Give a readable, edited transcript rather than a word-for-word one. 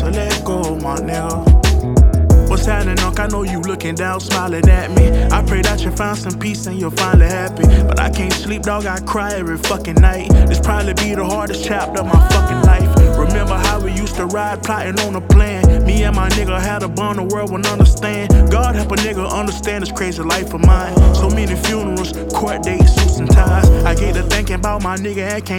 so let go, my nigga. What's happening, Unc? I know you looking down, smiling at me. I pray that you find some peace and you're finally happy. But I can't sleep, dog, I cry every fucking night. This probably be the hardest chapter of my fucking life. Remember how we used to ride, plotting on a plan. Me and my nigga had a bond the world would understand. God help a nigga understand this crazy life of mine. So many funerals, court dates, suits and ties. I get to thinking about my nigga and can't